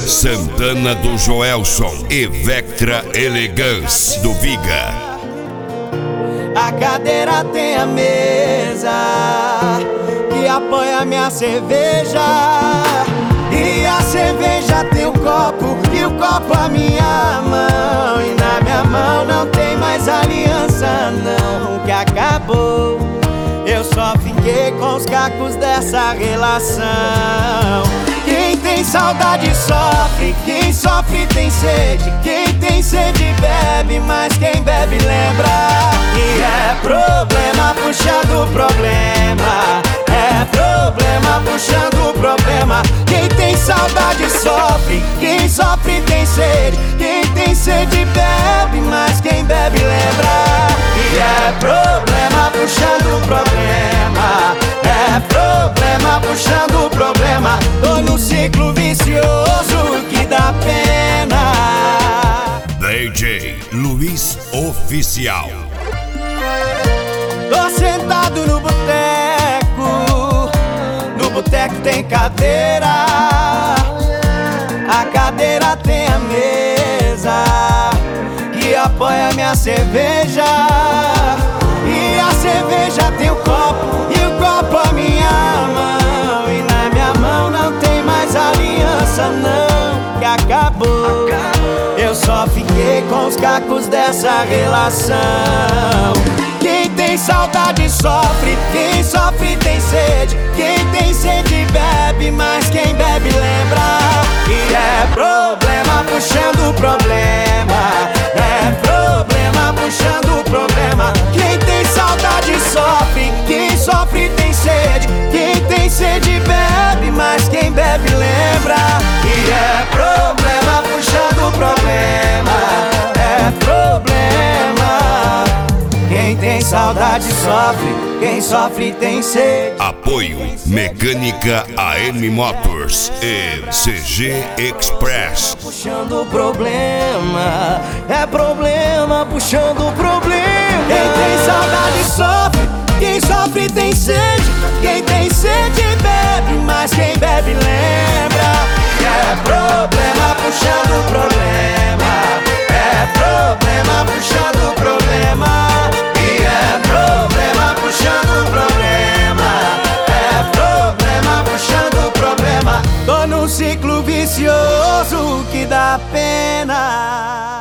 Santana do Joelson e Vectra Elegance do Viga. A cadeira tem a mesa que apoia minha cerveja, e a cerveja tem o copo, e o copo a minha mão. E na minha mão não tem mais aliança não, que acabou. Eu só fiquei com os cacos dessa relação. Quem tem saudade sofre, quem sofre tem sede. Quem tem sede bebe, mas quem bebe lembra. E é problema puxando problema, é problema puxando problema. Quem tem saudade sofre, quem sofre tem sede. Quem tem sede bebe, mas quem bebe lembra. E é problema puxando problema, é problema puxando problema. Tô no ciclo vicioso que dá pena. DJ Luiz Oficial. Tô sentado no boteco tem cadeira, a cadeira tem a mesa que apoia minha cerveja, e a cerveja tem o copo, e o copo a minha mão. E na minha mão não tem mais aliança não, que acabou. Eu só fiquei com os cacos dessa relação. Quem tem saudade sofre, quem sofre tem sede. Quem tem sede bebe, mas quem bebe lembra. E é problema puxando problema, é problema puxando problema. Quem tem saudade sofre, quem sofre tem sede. Quem tem sede bebe, mas quem bebe lembra. E é problema puxando problema, é problema. Quem tem saudade sofre, quem sofre tem sede. Apoio Mecânica AM Motors e CG Express. Puxando problema, é problema puxando problema. Quem tem saudade sofre, quem sofre tem sede. Quem tem sede bebe, mas quem bebe lembra. É problema puxando problema, é problema puxando problema. E é problema puxando problema, é problema puxando problema. Tô num ciclo vicioso que dá pena.